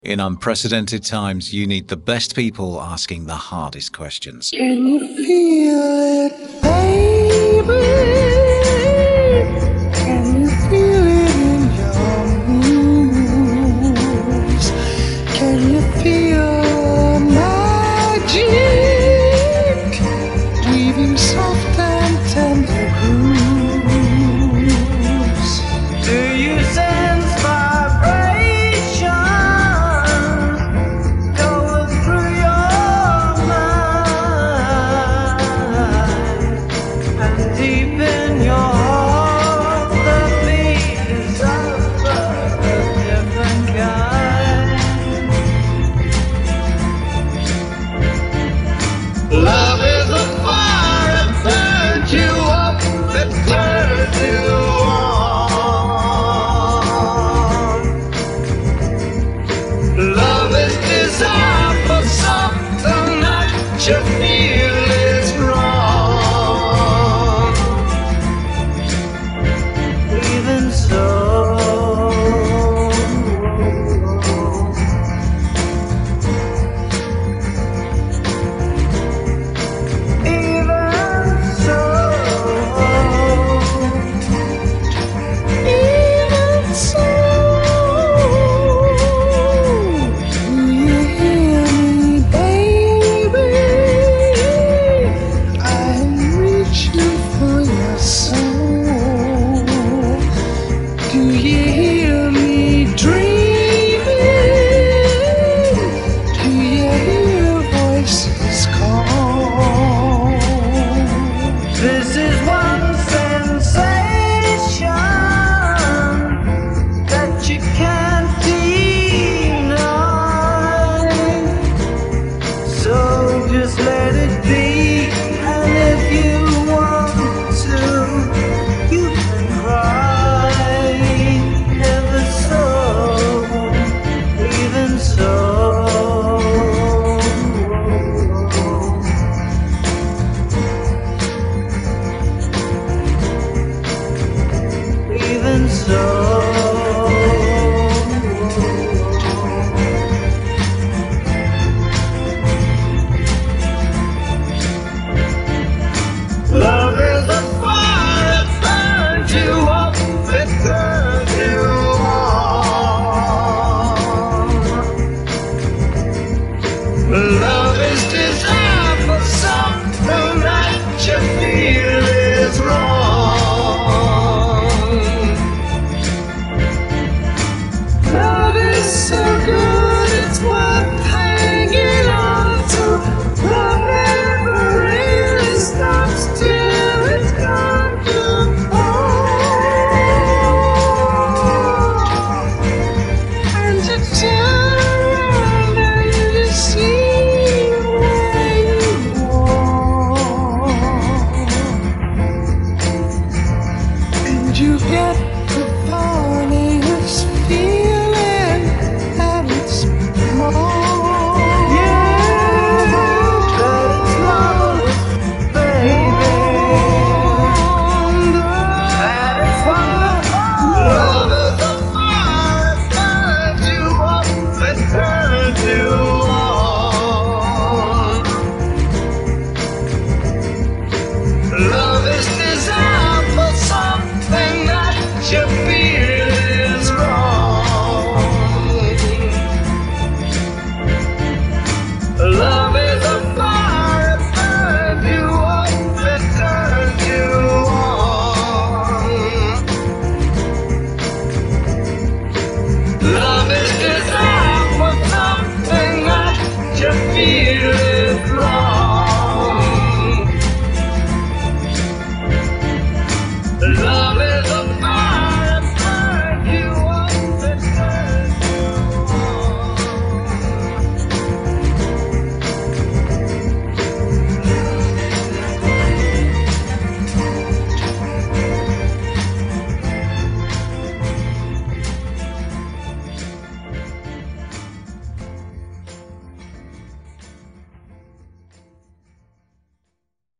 In unprecedented times, you need the best people asking the hardest questions. Can you feel it, baby? Can you feel it in your moves? Can you feel magic weaving soft and tender grooves? Do you sense vibration going through your mind? And deep in your heart, the beat is of a different kind. Love is a fire that turns you up, that turns you on. Love is desire for something that you feel.